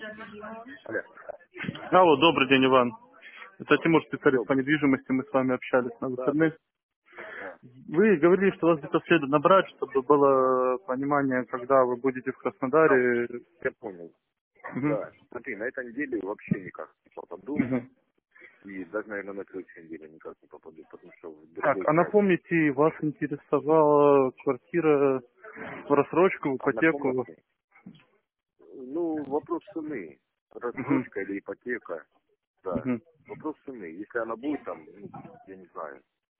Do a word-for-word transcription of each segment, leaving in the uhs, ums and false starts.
Алло. Алло, добрый день, Иван. Это Тимур, специалист по Добрый. недвижимости. Мы с вами общались на Да, да. выходных. Да, Вы говорили, что вас где-то в среду набрать, чтобы было понимание, когда вы будете в Да, Краснодаре. я понял. Мгм. Да. Смотри, на этой неделе вообще никак не попаду. Мгм. И даже, наверное, на следующей неделе никак не попаду, потому что в Так, другой а части. напомните, вас интересовала квартира в рассрочку, в ипотеку? Однокомнатный. Ну, вопрос цены. Мгм. Рассрочка или ипотека. Да. Мгм. Вопрос цены. Если она будет там, ну, я не знаю,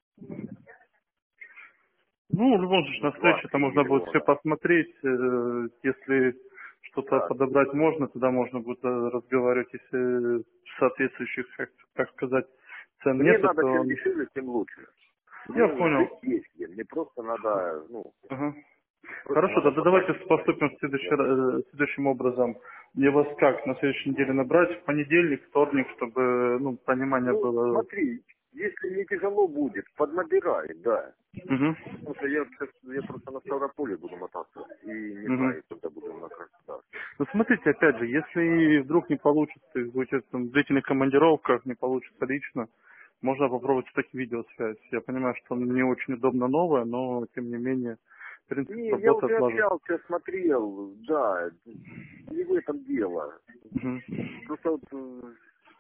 Ну, в любом случае, ну, на встрече это два-три можно будет все миллиона. посмотреть. э, Если что-то Да. подобрать можно, тогда можно будет э, разговаривать. Если соответствующих, как, так сказать, цен Мне нет, надо то чем дешевле, тем лучше. я Мне понял. жить есть где. Мне просто надо, ну, Ага. просто Хорошо, надо тогда давайте потратить поступим следующий, э, следующим образом. Мне вас как на следующей неделе набрать? В понедельник, вторник, чтобы ну, понимание Ну, было. смотри, если не тяжело будет, поднабирай, да. Угу. Потому что я, сейчас- я просто на Ставрополе буду мотаться. И не Угу. знаю, когда буду на Краснодар. Ну, смотрите, опять же, если вдруг не получится, то есть будете там, в длительных командировках, не получится лично, можно попробовать все-таки видеосвязь. Я понимаю, что не очень удобно новое, но, тем не менее, принцип Не, я работы уже отлажен. общался, смотрел, да, не в этом дело. Мгм. Просто вот э,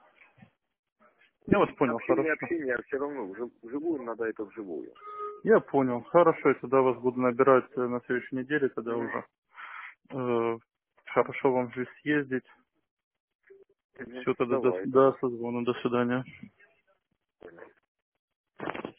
Я вас понял, общение, хорошо. общение, а все равно вжи- вживую надо это вживую. Я понял. Хорошо, я тогда вас буду набирать э, на следующей неделе, тогда Мгм. уже. Э, Хорошо вам здесь съездить. Мгм. Все, тогда до, Давай до тогда. созвона. До свидания. Понял.